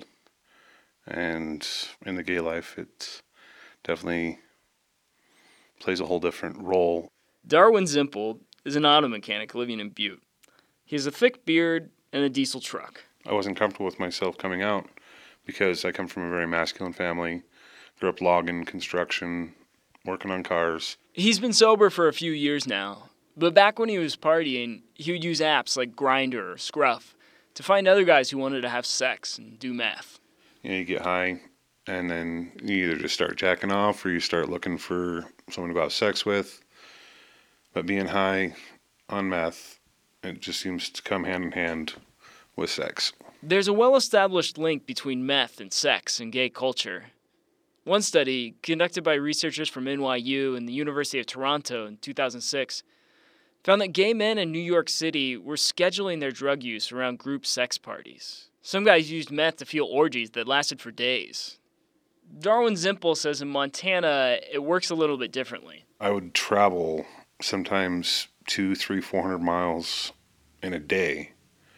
And in the gay life, it definitely plays a whole different role. Darwin Zimple is an auto mechanic living in Butte. He has a thick beard and a diesel truck. I wasn't comfortable with myself coming out because I come from a very masculine family, grew up logging, construction, working on cars. He's been sober for a few years now, but back when he was partying, he would use apps like Grindr or Scruff to find other guys who wanted to have sex and do meth. You get high, and then you either just start jacking off or you start looking for someone to go have sex with. But being high on meth, it just seems to come hand in hand with sex. There's a well-established link between meth and sex in gay culture. One study, conducted by researchers from NYU and the University of Toronto in 2006, found that gay men in New York City were scheduling their drug use around group sex parties. Some guys used meth to fuel orgies that lasted for days. Darwin Zimpel says in Montana, it works a little bit differently. I would travel sometimes 200, 300, 400 miles in a day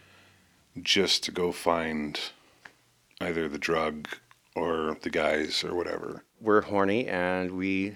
just to go find either the drug or the guys or whatever. We're horny and we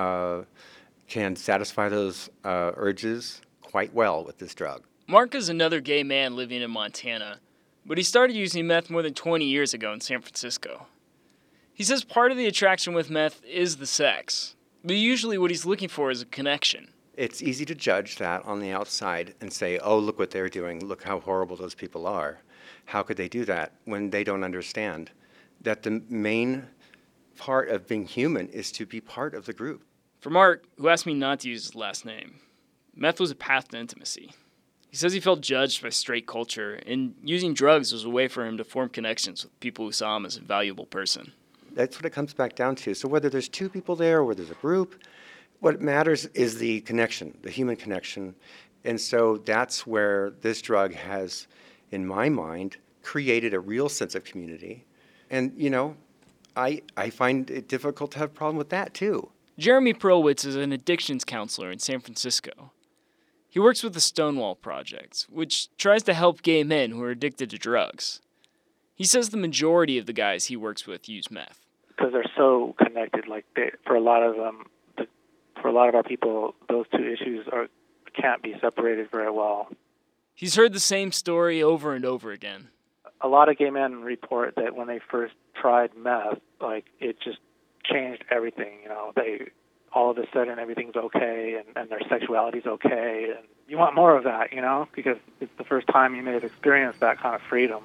can satisfy those urges quite well with this drug. Mark is another gay man living in Montana, but he started using meth more than 20 years ago in San Francisco. He says part of the attraction with meth is the sex, but usually what he's looking for is a connection. It's easy to judge that on the outside and say, oh, look what they're doing, look how horrible those people are. How could they do that when they don't understand that the main part of being human is to be part of the group? For Mark, who asked me not to use his last name, meth was a path to intimacy. He says he felt judged by straight culture, and using drugs was a way for him to form connections with people who saw him as a valuable person. That's what it comes back down to. So whether there's two people there or whether there's a group, what matters is the connection, the human connection. And so that's where this drug has, in my mind, created a real sense of community. And, you know, I find it difficult to have a problem with that, too. Jeremy Perlwitz is an addictions counselor in San Francisco. He works with the Stonewall Project, which tries to help gay men who are addicted to drugs. He says the majority of the guys he works with use meth. Because they're so connected, for a lot of them, for a lot of our people, those two issues can't be separated very well. He's heard the same story over and over again. A lot of gay men report that when they first tried meth, it just changed everything. You know, they all of a sudden everything's okay and their sexuality's okay, and you want more of that, you know, because it's the first time you may have experienced that kind of freedom.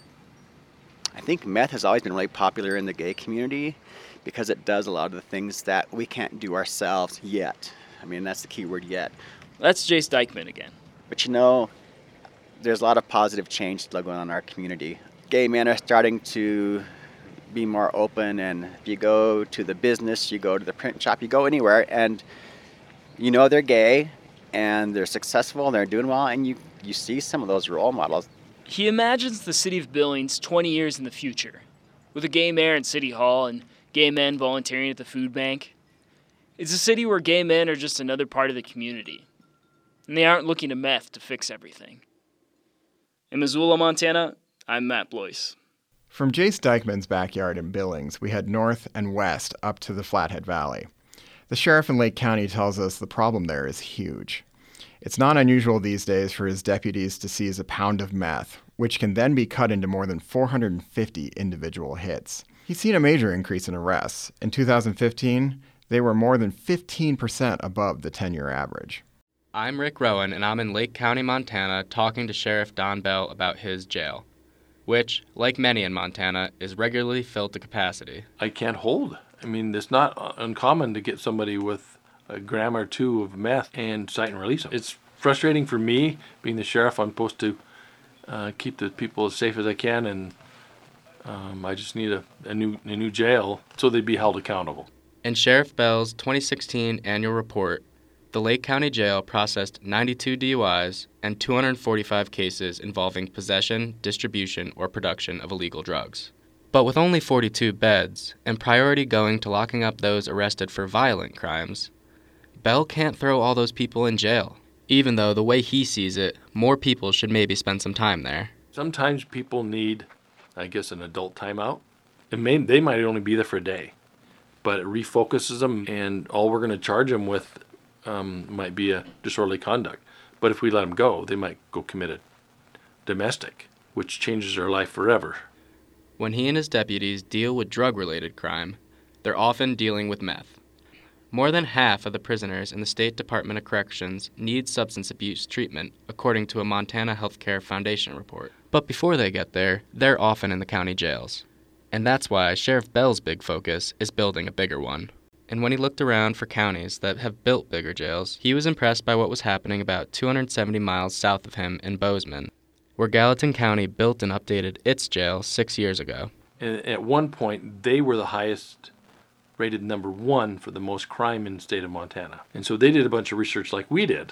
I think meth has always been really popular in the gay community because it does a lot of the things that we can't do ourselves yet. I mean, that's the key word, yet. That's Jace Dykeman again. But you know, there's a lot of positive change still going on in our community. Gay men are starting to be more open, and if you go to the business, you go to the print shop, you go anywhere, and you know they're gay, and they're successful, and they're doing well, and you see some of those role models. He imagines the city of Billings 20 years in the future, with a gay mayor in City Hall and gay men volunteering at the food bank. It's a city where gay men are just another part of the community, and they aren't looking to meth to fix everything. In Missoula, Montana, I'm Matt Blois. From Jace Dykeman's backyard in Billings, we head north and west up to the Flathead Valley. The sheriff in Lake County tells us the problem there is huge. It's not unusual these days for his deputies to seize a pound of meth, which can then be cut into more than 450 individual hits. He's seen a major increase in arrests. In 2015, they were more than 15% above the 10-year average. I'm Rick Rowan, and I'm in Lake County, Montana, talking to Sheriff Don Bell about his jail, which, like many in Montana, is regularly filled to capacity. I can't hold. I mean, it's not uncommon to get somebody with a gram or two of meth and cite and release them. It's frustrating for me, being the sheriff. I'm supposed to keep the people as safe as I can, and I just need a new jail so they'd be held accountable. In Sheriff Bell's 2016 annual report, the Lake County Jail processed 92 DUIs and 245 cases involving possession, distribution, or production of illegal drugs. But with only 42 beds, and priority going to locking up those arrested for violent crimes, Bell can't throw all those people in jail, even though the way he sees it, more people should maybe spend some time there. Sometimes people need, I guess, an adult timeout. They might only be there for a day, but it refocuses them, and all we're going to charge them with might be a disorderly conduct. But if we let them go, they might go commit a domestic. which changes their life forever. When he and his deputies deal with drug-related crime, they're often dealing with meth. More than half of the prisoners in the State Department of Corrections need substance abuse treatment, according to a Montana Healthcare Foundation report. But before they get there, they're often in the county jails. And that's why Sheriff Bell's big focus is building a bigger one. And when he looked around for counties that have built bigger jails, he was impressed by what was happening about 270 miles south of him in Bozeman, where Gallatin County built and updated its jail 6 years ago. And at one point, they were the highest rated number 1 for the most crime in the state of Montana. And so they did a bunch of research like we did.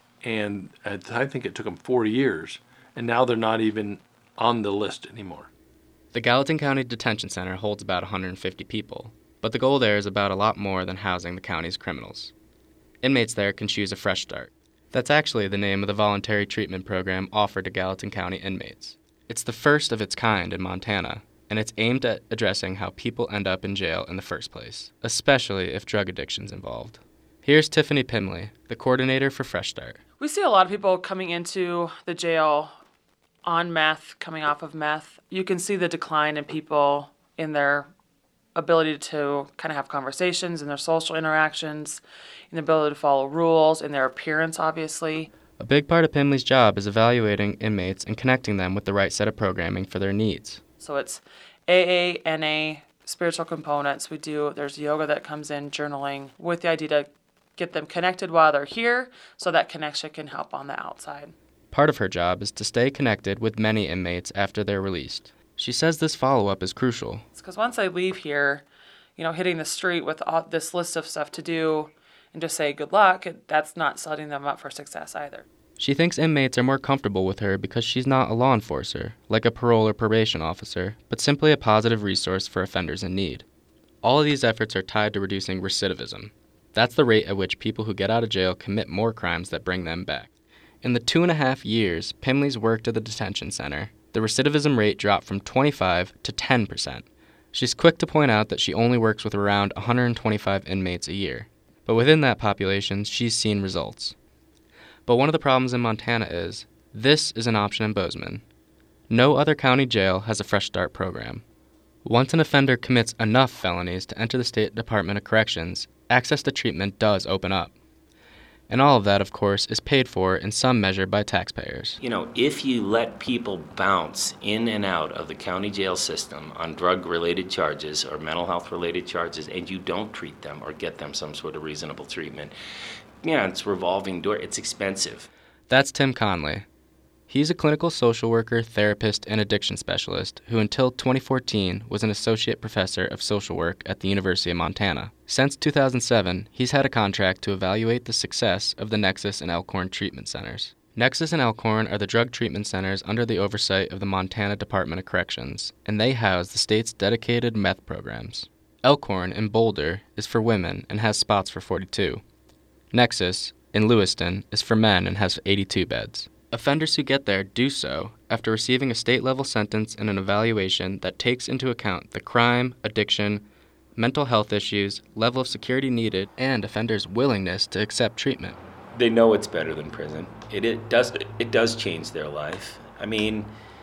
And I think it took them 4 years. And now they're not even on the list anymore. The Gallatin County Detention Center holds about 150 people, but the goal there is about a lot more than housing the county's criminals. Inmates there can choose a fresh start. That's actually the name of the voluntary treatment program offered to Gallatin County inmates. It's the first of its kind in Montana, and it's aimed at addressing how people end up in jail in the first place, especially if drug addiction's involved. Here's Tiffany Pimley, the coordinator for Fresh Start. We see a lot of people coming into the jail on meth, coming off of meth. You can see the decline in people in their ability to kind of have conversations, in their social interactions, in the ability to follow rules, in their appearance, obviously. A big part of Pimley's job is evaluating inmates and connecting them with the right set of programming for their needs. So it's AA, NA, spiritual components. There's yoga that comes in, journaling, with the idea to get them connected while they're here so that connection can help on the outside. Part of her job is to stay connected with many inmates after they're released. She says this follow-up is crucial. It's because once they leave here, hitting the street with all this list of stuff to do and just say good luck, that's not setting them up for success either. She thinks inmates are more comfortable with her because she's not a law enforcer, like a parole or probation officer, but simply a positive resource for offenders in need. All of these efforts are tied to reducing recidivism. That's the rate at which people who get out of jail commit more crimes that bring them back. In the 2.5 years Pimley's worked at the detention center, the recidivism rate dropped from 25 to 10%. She's quick to point out that she only works with around 125 inmates a year. But within that population, she's seen results. But one of the problems in Montana is, this is an option in Bozeman. No other county jail has a Fresh Start program. Once an offender commits enough felonies to enter the State Department of Corrections, access to treatment does open up. And all of that, of course, is paid for in some measure by taxpayers. If you let people bounce in and out of the county jail system on drug-related charges or mental health-related charges, and you don't treat them or get them some sort of reasonable treatment, it's revolving door. It's expensive. That's Tim Conley. He's a clinical social worker, therapist, and addiction specialist who until 2014 was an associate professor of social work at the University of Montana. Since 2007, he's had a contract to evaluate the success of the Nexus and Elkhorn treatment centers. Nexus and Elkhorn are the drug treatment centers under the oversight of the Montana Department of Corrections, and they house the state's dedicated meth programs. Elkhorn in Boulder is for women and has spots for 42. Nexus in Lewiston is for men and has 82 beds. Offenders who get there do so after receiving a state-level sentence and an evaluation that takes into account the crime, addiction, mental health issues, level of security needed, and offenders' willingness to accept treatment. They know it's better than prison. It does change their life. I mean,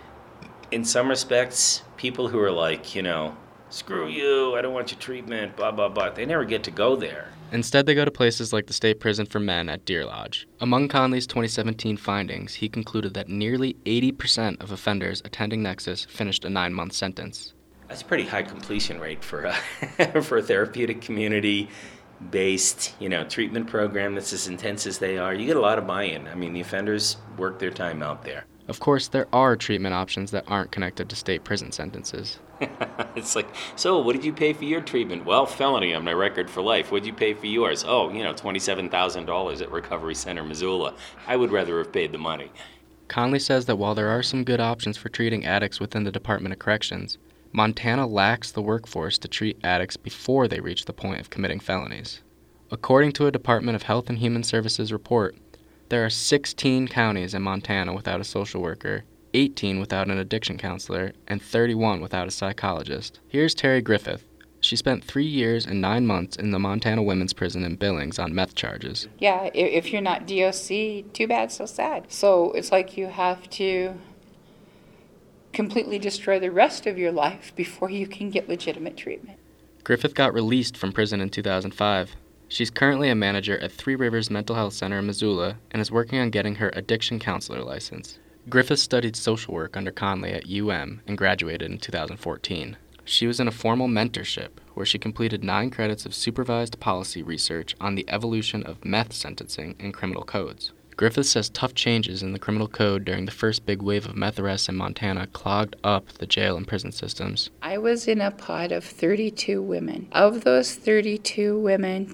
in some respects, people who are like, screw you, I don't want your treatment, blah, blah, blah, they never get to go there. Instead, they go to places like the State Prison for Men at Deer Lodge. Among Conley's 2017 findings, he concluded that nearly 80% of offenders attending Nexus finished a 9-month sentence. That's a pretty high completion rate for a therapeutic community-based, treatment program that's as intense as they are. You get a lot of buy-in. I mean, the offenders work their time out there. Of course, there are treatment options that aren't connected to state prison sentences. It's like, so what did you pay for your treatment? Well, felony on my record for life. What did you pay for yours? Oh, $27,000 at Recovery Center, Missoula. I would rather have paid the money. Conley says that while there are some good options for treating addicts within the Department of Corrections, Montana lacks the workforce to treat addicts before they reach the point of committing felonies. According to a Department of Health and Human Services report, there are 16 counties in Montana without a social worker, 18 without an addiction counselor, and 31 without a psychologist. Here's Terry Griffith. She spent 3 years and 9 months in the Montana Women's Prison in Billings on meth charges. Yeah, if you're not DOC, too bad, so sad. So it's like you have to completely destroy the rest of your life before you can get legitimate treatment. Griffith got released from prison in 2005. She's currently a manager at Three Rivers Mental Health Center in Missoula and is working on getting her addiction counselor license. Griffith studied social work under Conley at UM and graduated in 2014. She was in a formal mentorship where she completed 9 credits of supervised policy research on the evolution of meth sentencing in criminal codes. Griffith says tough changes in the criminal code during the first big wave of meth arrests in Montana clogged up the jail and prison systems. I was in a pod of 32 women. Of those 32 women,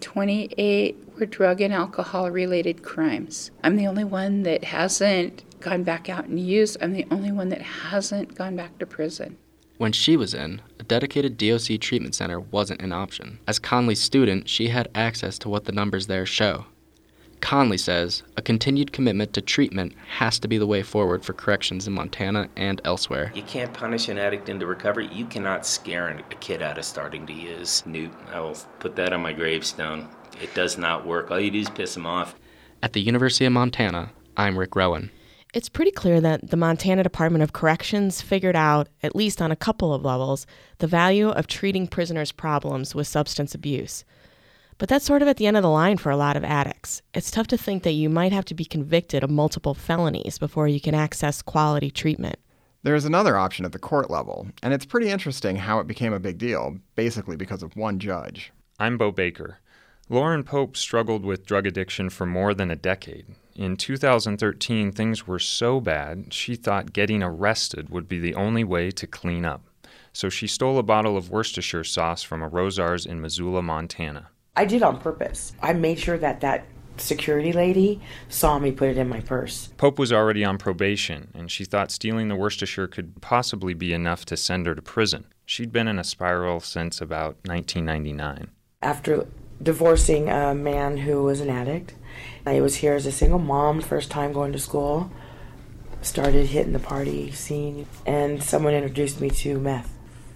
28 were drug and alcohol-related crimes. I'm the only one that hasn't gone back out and used. I'm the only one that hasn't gone back to prison. When she was in, a dedicated DOC treatment center wasn't an option. As Conley's student, she had access to what the numbers there show. Conley says a continued commitment to treatment has to be the way forward for corrections in Montana and elsewhere. You can't punish an addict into recovery. You cannot scare a kid out of starting to use. Newt, I will put that on my gravestone. It does not work. All you do is piss them off. At the University of Montana, I'm Rick Rowan. It's pretty clear that the Montana Department of Corrections figured out, at least on a couple of levels, the value of treating prisoners' problems with substance abuse. But that's sort of at the end of the line for a lot of addicts. It's tough to think that you might have to be convicted of multiple felonies before you can access quality treatment. There's another option at the court level, and it's pretty interesting how it became a big deal, basically because of one judge. I'm Bo Baker. Lauren Pope struggled with drug addiction for more than a decade. In 2013, things were so bad, she thought getting arrested would be the only way to clean up. So she stole a bottle of Worcestershire sauce from a Rosar's in Missoula, Montana. I did on purpose. I made sure that security lady saw me put it in my purse. Pope was already on probation, and she thought stealing the Worcestershire could possibly be enough to send her to prison. She'd been in a spiral since about 1999. After divorcing a man who was an addict, I was here as a single mom, first time going to school, started hitting the party scene, and someone introduced me to meth.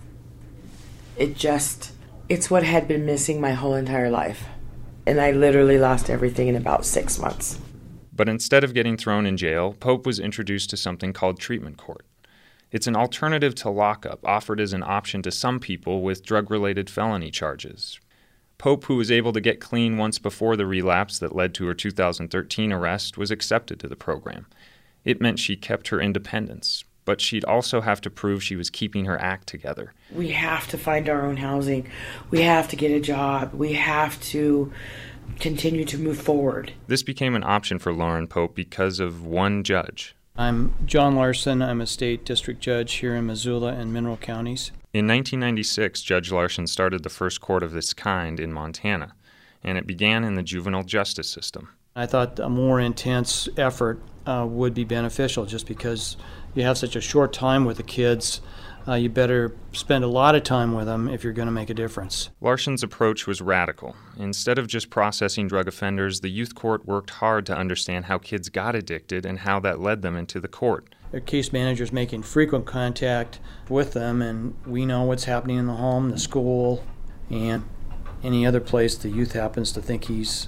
It's what had been missing my whole entire life. And I literally lost everything in about 6 months. But instead of getting thrown in jail, Pope was introduced to something called treatment court. It's an alternative to lockup offered as an option to some people with drug-related felony charges. Pope, who was able to get clean once before the relapse that led to her 2013 arrest, was accepted to the program. It meant she kept her independence, but she'd also have to prove she was keeping her act together. We have to find our own housing. We have to get a job. We have to continue to move forward. This became an option for Lauren Pope because of one judge. I'm John Larson. I'm a state district judge here in Missoula and Mineral counties. In 1996, Judge Larson started the first court of this kind in Montana, and it began in the juvenile justice system. I thought a more intense effort would be beneficial just because you have such a short time with the kids. You better spend a lot of time with them if you're going to make a difference. Larson's approach was radical. Instead of just processing drug offenders, the youth court worked hard to understand how kids got addicted and how that led them into the court. Their case manager's making frequent contact with them, and we know what's happening in the home, the school, and any other place the youth happens to think he's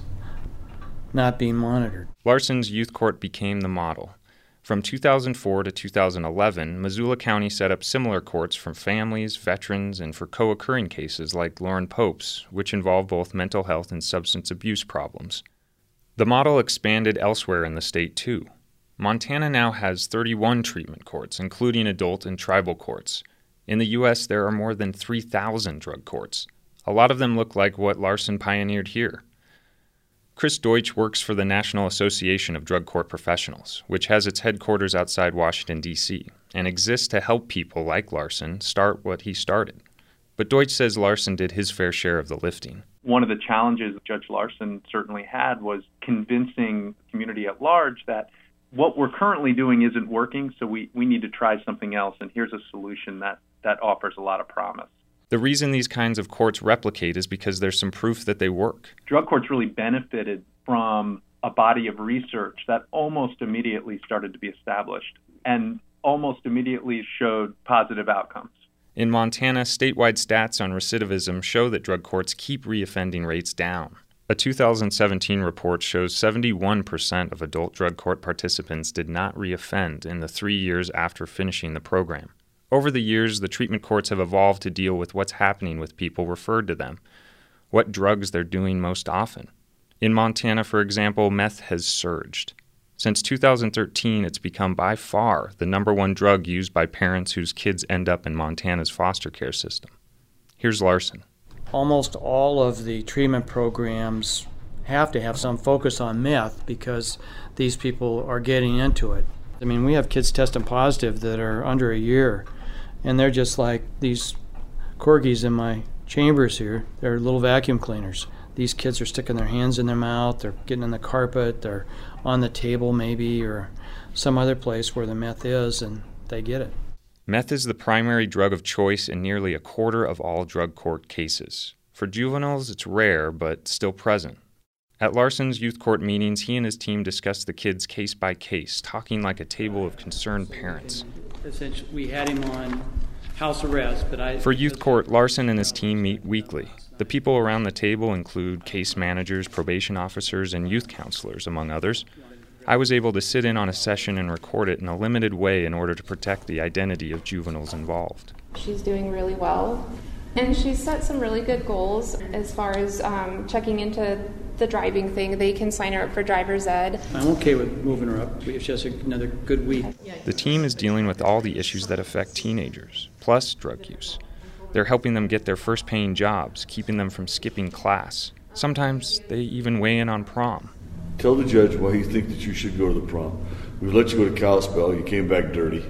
not being monitored. Larson's youth court became the model. From 2004 to 2011, Missoula County set up similar courts for families, veterans, and for co-occurring cases like Lauren Pope's, which involve both mental health and substance abuse problems. The model expanded elsewhere in the state, too. Montana now has 31 treatment courts, including adult and tribal courts. In the U.S., there are more than 3,000 drug courts. A lot of them look like what Larson pioneered here. Chris Deutsch works for the National Association of Drug Court Professionals, which has its headquarters outside Washington, D.C., and exists to help people like Larson start what he started. But Deutsch says Larson did his fair share of the lifting. One of the challenges Judge Larson certainly had was convincing the community at large that what we're currently doing isn't working, so we need to try something else, and here's a solution that offers a lot of promise. The reason these kinds of courts replicate is because there's some proof that they work. Drug courts really benefited from a body of research that almost immediately started to be established and almost immediately showed positive outcomes. In Montana, statewide stats on recidivism show that drug courts keep reoffending rates down. A 2017 report shows 71% of adult drug court participants did not reoffend in the 3 years after finishing the program. Over the years, the treatment courts have evolved to deal with what's happening with people referred to them, what drugs they're doing most often. In Montana, for example, meth has surged. Since 2013, it's become by far the #1 drug used by parents whose kids end up in Montana's foster care system. Here's Larson. Almost all of the treatment programs have to have some focus on meth because these people are getting into it. I mean, we have kids testing positive that are under a year, and they're just like these corgis in my chambers here. They're little vacuum cleaners. These kids are sticking their hands in their mouth, they're getting in the carpet, they're on the table maybe, or some other place where the meth is, and they get it. Meth is the primary drug of choice in nearly a quarter of all drug court cases. For juveniles, it's rare, but still present. At Larson's youth court meetings, he and his team discussed the kids case by case, talking like a table of concerned parents. Essentially, we had him on house arrest, but For youth court, Larson and his team meet weekly. The people around the table include case managers, probation officers, and youth counselors, among others. I was able to sit in on a session and record it in a limited way in order to protect the identity of juveniles involved. She's doing really well, and she's set some really good goals as far as checking into the driving thing. They can sign her up for driver's ed. I'm okay with moving her up if she has another good week. The team is dealing with all the issues that affect teenagers, plus drug use. They're helping them get their first paying jobs, keeping them from skipping class. Sometimes they even weigh in on prom. Tell the judge why you think that you should go to the prom. We let you go to Kalispell, you came back dirty.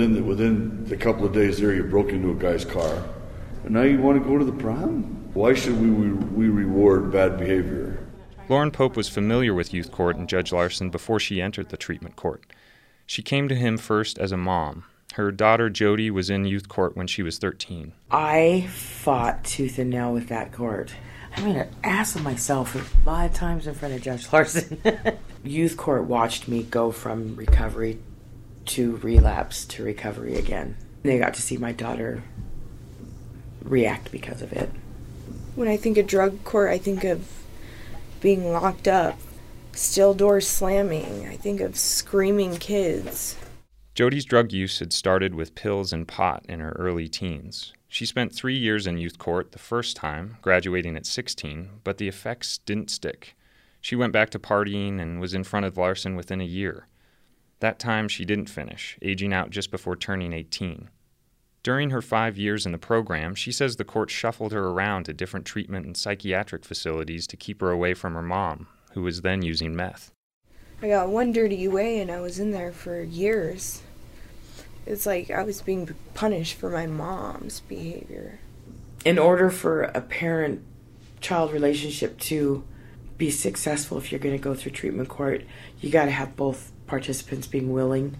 Within the couple of days there, you broke into a guy's car. And now you want to go to the prom? Why should we reward bad behavior? Lauren Pope was familiar with youth court and Judge Larson before she entered the treatment court. She came to him first as a mom. Her daughter, Jody, was in youth court when she was 13. I fought tooth and nail with that court. I made an ass of myself 5 times in front of Judge Larson. Youth court watched me go from recovery to relapse to recovery again. They got to see my daughter react because of it. When I think of drug court, I think of being locked up, still doors slamming. I think of screaming kids. Jody's drug use had started with pills and pot in her early teens. She spent 3 years in youth court the first time, graduating at 16, but the effects didn't stick. She went back to partying and was in front of Larson within a year. That time she didn't finish, aging out just before turning 18. During her 5 years in the program, she says the court shuffled her around to different treatment and psychiatric facilities to keep her away from her mom, who was then using meth. I got one dirty UA and I was in there for years. It's like I was being punished for my mom's behavior. In order for a parent-child relationship to be successful, if you're going to go through treatment court, you got to have both participants being willing.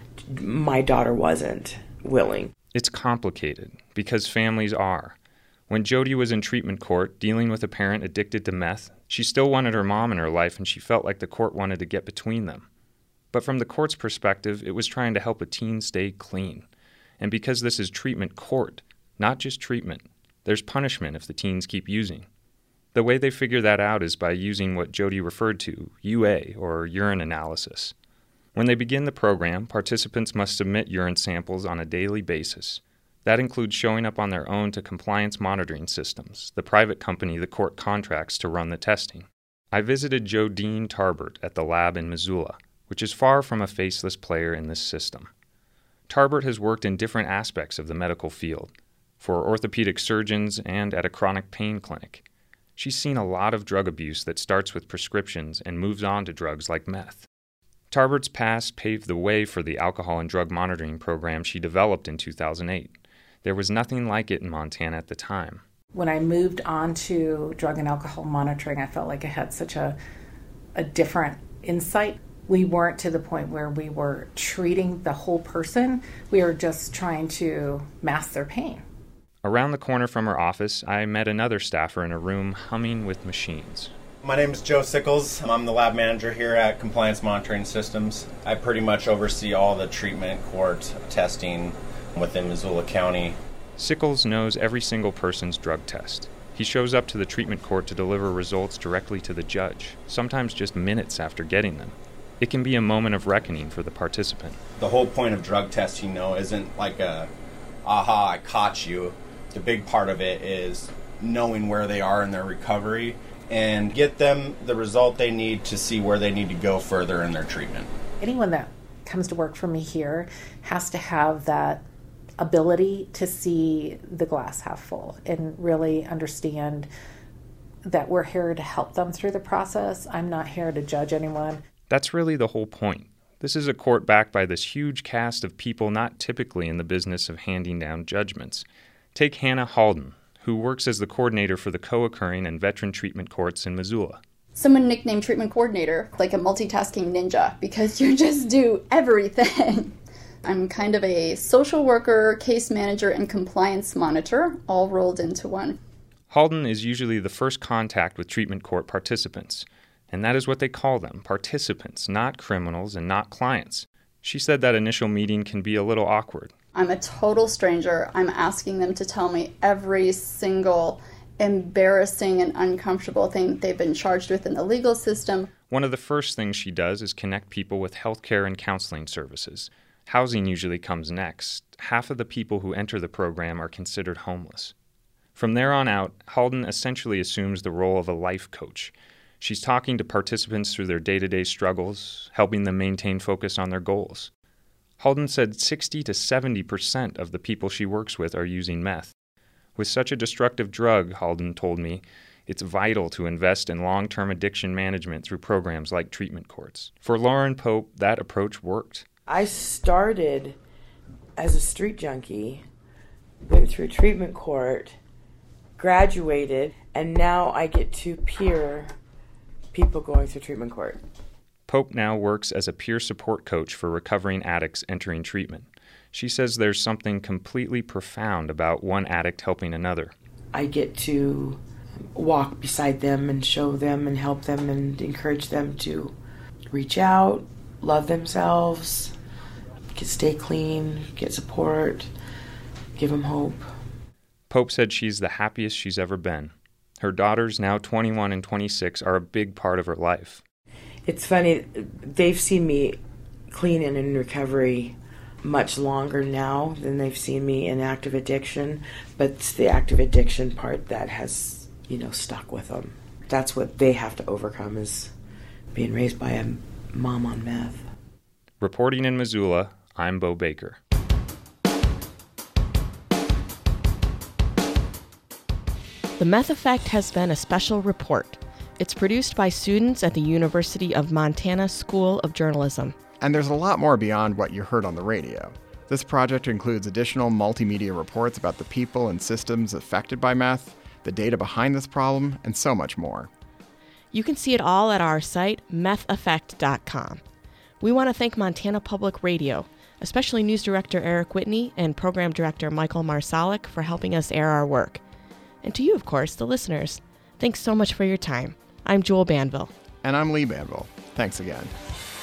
My daughter wasn't willing. It's complicated, because families are. When Jody was in treatment court, dealing with a parent addicted to meth, she still wanted her mom in her life and she felt like the court wanted to get between them. But from the court's perspective, it was trying to help a teen stay clean. And because this is treatment court, not just treatment, there's punishment if the teens keep using. The way they figure that out is by using what Jody referred to, UA, or urine analysis. When they begin the program, participants must submit urine samples on a daily basis. That includes showing up on their own to Compliance Monitoring Systems, the private company the court contracts to run the testing. I visited Jodine Tarbert at the lab in Missoula, which is far from a faceless player in this system. Tarbert has worked in different aspects of the medical field, for orthopedic surgeons and at a chronic pain clinic. She's seen a lot of drug abuse that starts with prescriptions and moves on to drugs like meth. Tarbert's past paved the way for the alcohol and drug monitoring program she developed in 2008. There was nothing like it in Montana at the time. When I moved on to drug and alcohol monitoring, I felt like I had such a different insight. We weren't to the point where we were treating the whole person. We were just trying to mask their pain. Around the corner from her office, I met another staffer in a room humming with machines. My name is Joe Sickles. I'm the lab manager here at Compliance Monitoring Systems. I pretty much oversee all the treatment court testing within Missoula County. Sickles knows every single person's drug test. He shows up to the treatment court to deliver results directly to the judge, sometimes just minutes after getting them. It can be a moment of reckoning for the participant. The whole point of drug testing, isn't like a aha, I caught you. The big part of it is knowing where they are in their recovery and get them the result they need to see where they need to go further in their treatment. Anyone that comes to work for me here has to have that ability to see the glass half full and really understand that we're here to help them through the process. I'm not here to judge anyone. That's really the whole point. This is a court backed by this huge cast of people not typically in the business of handing down judgments. Take Hannah Halden, who works as the coordinator for the co-occurring and veteran treatment courts in Missoula. Someone nicknamed treatment coordinator, like a multitasking ninja, because you just do everything. I'm kind of a social worker, case manager, and compliance monitor, all rolled into one. Halden is usually the first contact with treatment court participants, and that is what they call them, participants, not criminals and not clients. She said that initial meeting can be a little awkward. I'm a total stranger. I'm asking them to tell me every single embarrassing and uncomfortable thing that they've been charged with in the legal system. One of the first things she does is connect people with healthcare and counseling services. Housing usually comes next. Half of the people who enter the program are considered homeless. From there on out, Halden essentially assumes the role of a life coach. She's talking to participants through their day-to-day struggles, helping them maintain focus on their goals. Halden said 60 to 70% of the people she works with are using meth. With such a destructive drug, Halden told me, it's vital to invest in long-term addiction management through programs like treatment courts. For Lauren Pope, that approach worked. I started as a street junkie, went through treatment court, graduated, and now I get to peer people going through treatment court. Pope now works as a peer support coach for recovering addicts entering treatment. She says there's something completely profound about one addict helping another. I get to walk beside them and show them and help them and encourage them to reach out, love themselves, stay clean, get support, give them hope. Pope said she's the happiest she's ever been. Her daughters, now 21 and 26, are a big part of her life. It's funny, they've seen me clean and in recovery much longer now than they've seen me in active addiction, but it's the active addiction part that has, stuck with them. That's what they have to overcome, is being raised by a mom on meth. Reporting in Missoula, I'm Bo Baker. The Meth Effect has been a special report. It's produced by students at the University of Montana School of Journalism. And there's a lot more beyond what you heard on the radio. This project includes additional multimedia reports about the people and systems affected by meth, the data behind this problem, and so much more. You can see it all at our site, metheffect.com. We want to thank Montana Public Radio, especially News Director Eric Whitney and Program Director Michael Marsalik for helping us air our work. And to you, of course, the listeners. Thanks so much for your time. I'm Jewel Banville. And I'm Lee Banville. Thanks again.